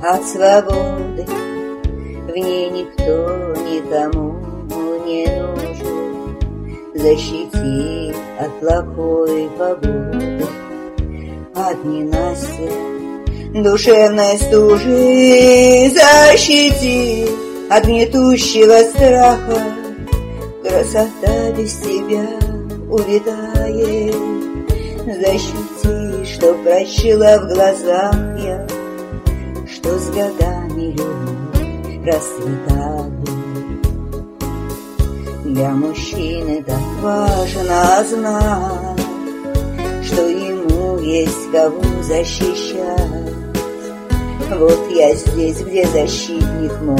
от свободы. В ней никто никому не нужен. Защити от плохой погоды, от ненастья, душевной стужи. Защити от гнетущего страха. Красота без тебя увядает. Защити, что прочила в глазах я, что с годами любовь расцветает. Для мужчины так важно знать, что ему есть кого защищать. Вот я здесь, где защитник мой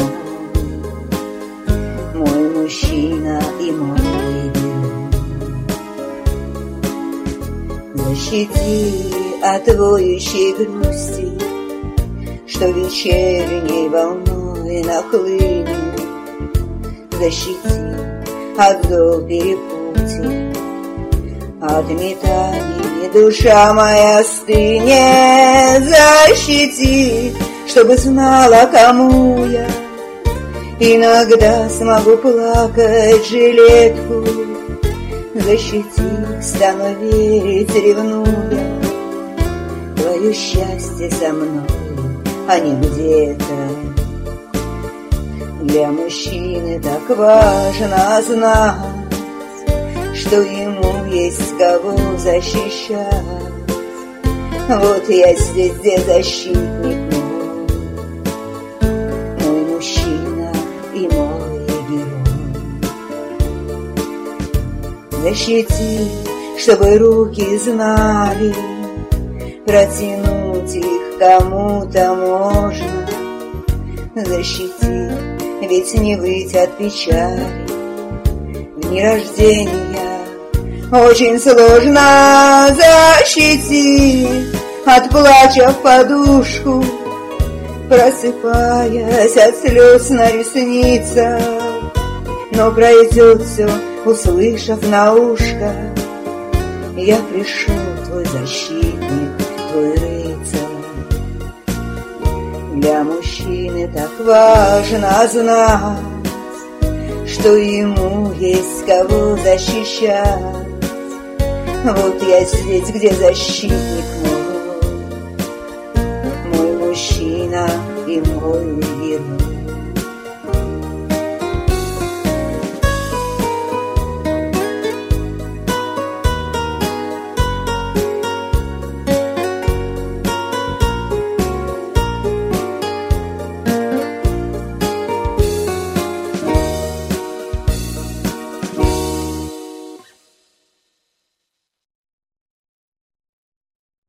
мужчина и мой герой. Защити от воющей грусти, что вечерней волной нахлынет. Защити от зол перепутья, от метаний душа моя стынет. Защити, чтобы знала, кому я иногда смогу плакать жилетку. Защити, стану верить, ревнуя, твое счастье со мной, а не где-то. Для мужчины так важно знать, что ему есть кого защищать. Вот я здесь, где защитник мой мужчина и мой герой. Защити, чтобы руки знали, протянуть их кому-то можно. Защити, ведь не выйти от печали в дни рождения очень сложно. Защити от плача в подушку, просыпаясь от слез на ресницах. Но пройдет все, услышав на ушко: я пришел, твой защитник, твой рыцарь. Для мужчины так важно знать, что ему есть кого защищать. Вот я здесь, где защитник мой мужчина и мой герой.